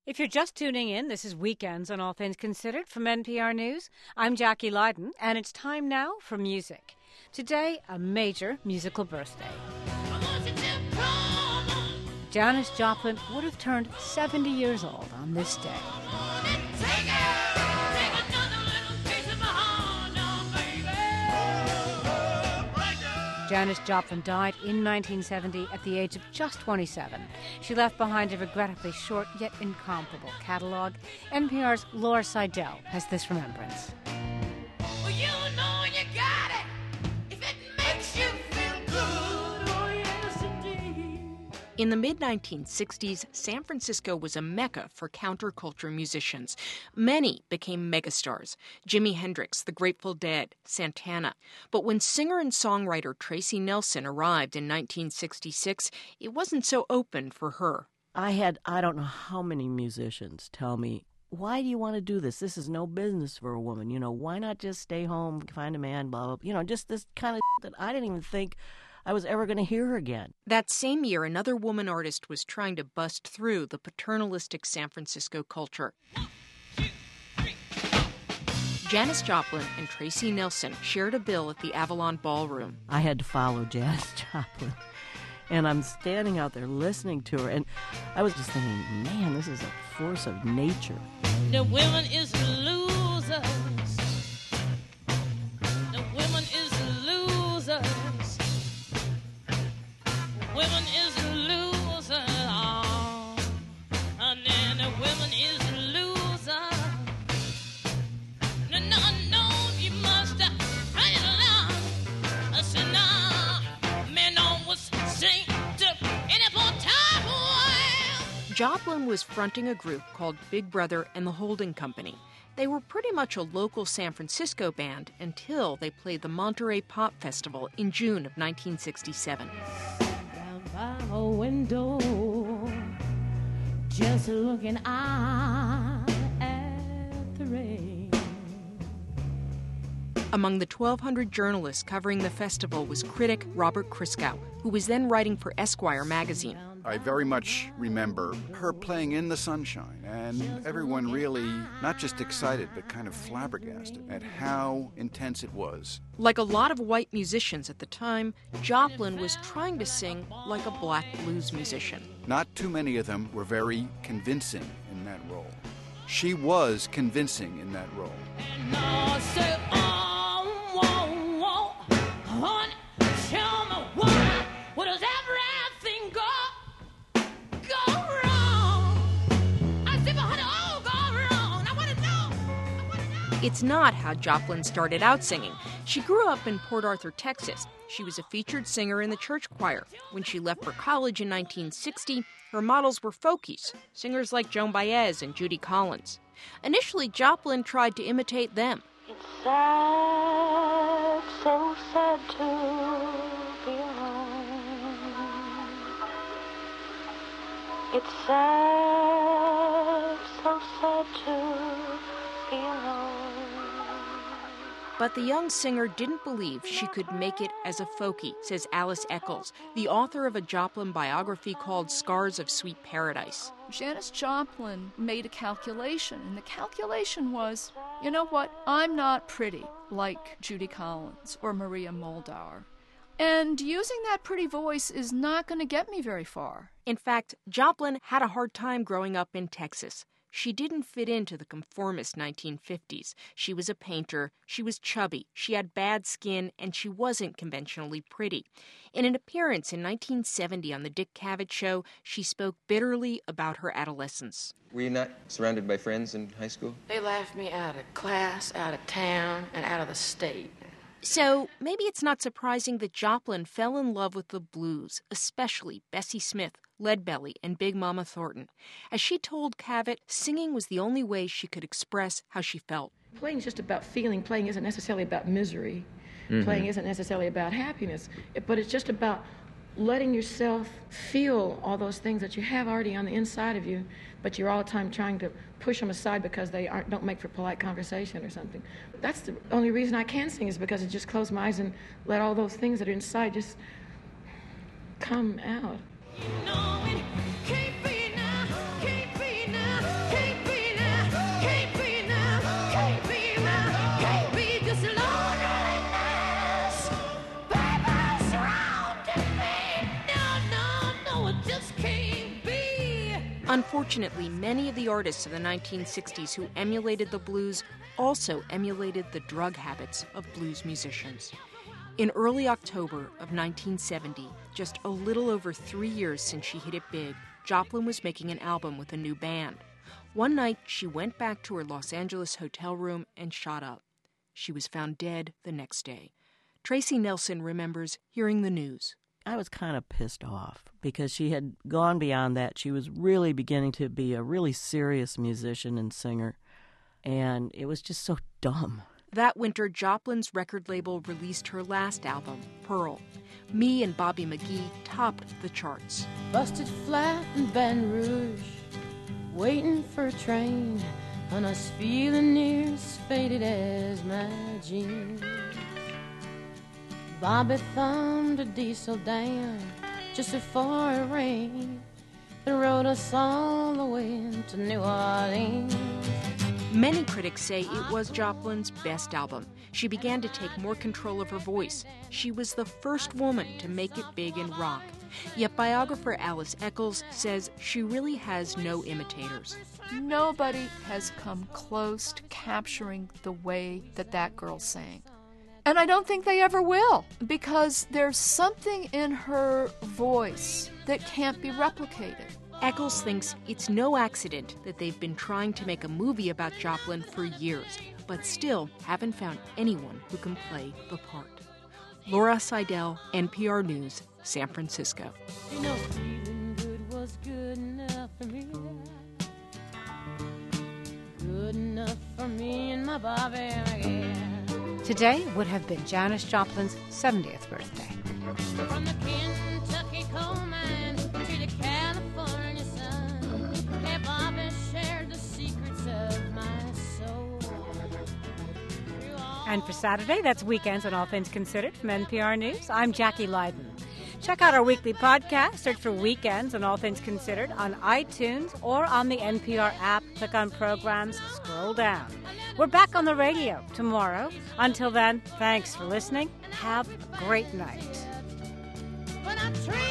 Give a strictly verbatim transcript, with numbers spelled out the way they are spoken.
If you're just tuning in, this is Weekends on All Things Considered from N P R News. I'm Jackie Lydon, and it's time now for music. Today, a major musical birthday. Janis Joplin would have turned seventy years old on this day. Janis Joplin died in nineteen seventy at the age of just twenty-seven. She left behind a regrettably short yet incomparable catalog. N P R's Laura Seidel has this remembrance. Well, you know you got it if it makes you feel good. Oh, yes, indeed. In the mid nineteen sixties, San Francisco was a mecca for counterculture musicians. Many became megastars: Jimi Hendrix, the Grateful Dead, Santana. But when singer and songwriter Tracy Nelson arrived in nineteen sixty-six, it wasn't so open for her. I had, I don't know how many musicians tell me, why do you want to do this? This is no business for a woman. You know, why not just stay home, find a man, blah, blah, blah. You know, just this kind of that I didn't even think I was ever going to hear her again. That same year, another woman artist was trying to bust through the paternalistic San Francisco culture. Janis Joplin and Tracy Nelson shared a bill at the Avalon Ballroom. I had to follow Janis Joplin, and I'm standing out there listening to her, and I was just thinking, man, this is a force of nature. The women is losers. The women is losers. Women is losers. Oh, and then the women is losers. No, no, no, you must uh, run it along. I said, no, men always sing to any more time. Joplin was fronting a group called Big Brother and the Holding Company. They were pretty much a local San Francisco band until they played the Monterey Pop Festival in June of nineteen sixty-seven. Down by my window, just looking out at the rain. Among the twelve hundred journalists covering the festival was critic Robert Christgau, who was then writing for Esquire magazine. I very much remember her playing in the sunshine, and everyone really not just excited, but kind of flabbergasted at how intense it was. Like a lot of white musicians at the time, Joplin was trying to sing like a black blues musician. Not too many of them were very convincing in that role. She was convincing in that role. And I say, oh, whoa, whoa, honey, tell me why, where does everything go? Go wrong. I said, but honey, oh, go wrong. I want to know. I want to know. It's not how Joplin started out singing. She grew up in Port Arthur, Texas. She was a featured singer in the church choir. When she left for college in nineteen sixty, her models were folkies, singers like Joan Baez and Judy Collins. Initially, Joplin tried to imitate them. It's sad, so sad to be alone. It's sad, so sad to be alone. But the young singer didn't believe she could make it as a folkie, says Alice Eccles, the author of a Joplin biography called Scars of Sweet Paradise. Janis Joplin made a calculation, and the calculation was, you know what, I'm not pretty like Judy Collins or Maria Muldaur. And using that pretty voice is not going to get me very far. In fact, Joplin had a hard time growing up in Texas. She didn't fit into the conformist nineteen fifties. She was a painter, she was chubby, she had bad skin, and she wasn't conventionally pretty. In an appearance in nineteen seventy on the Dick Cavett Show, she spoke bitterly about her adolescence. Were you not surrounded by friends in high school? They laughed me out of class, out of town, and out of the state. So maybe it's not surprising that Joplin fell in love with the blues, especially Bessie Smith, Leadbelly, and Big Mama Thornton. As she told Cavett, singing was the only way she could express how she felt. Playing is just about feeling. Playing isn't necessarily about misery. Mm-hmm. Playing isn't necessarily about happiness. But it's just about letting yourself feel all those things that you have already on the inside of you, but you're all the time trying to push them aside because they aren't, don't make for polite conversation or something. That's the only reason I can sing, is because I just close my eyes and let all those things that are inside just come out. You know it can't be now, can't be now. Unfortunately, many of the artists of the nineteen sixties who emulated the blues also emulated the drug habits of blues musicians. In early October of nineteen seventy, just a little over three years since she hit it big, Joplin was making an album with a new band. One night, she went back to her Los Angeles hotel room and shot up. She was found dead the next day. Tracy Nelson remembers hearing the news. I was kind of pissed off because she had gone beyond that. She was really beginning to be a really serious musician and singer, and it was just so dumb. That winter, Joplin's record label released her last album, Pearl. Me and Bobby McGee topped the charts. Busted flat in Baton Rouge, waiting for a train, and I was feeling near as faded as my jeans. Bobby thumbed a diesel down just before it rained and rode us all the way to New Orleans. Many critics say it was Joplin's best album. She began to take more control of her voice. She was the first woman to make it big in rock. Yet biographer Alice Eccles says she really has no imitators. Nobody has come close to capturing the way that that girl sang. And I don't think they ever will, because there's something in her voice that can't be replicated. Eccles thinks it's no accident that they've been trying to make a movie about Joplin for years, but still haven't found anyone who can play the part. Laura Seidel, N P R News, San Francisco. You know, feeling good was good enough for me. Good enough for me and my Bobby, yeah. Today would have been Janis Joplin's seventieth birthday. From the Kentucky coal mines to the California sun, hey, Bobby shared the secrets of my soul. And for Saturday, that's Weekends on All Things Considered from N P R News. I'm Jackie Leiden. Check out our weekly podcast. Search for Weekends on All Things Considered on iTunes or on the N P R app. Click on Programs, scroll down. We're back on the radio tomorrow. Until then, thanks for listening. Have a great night. When I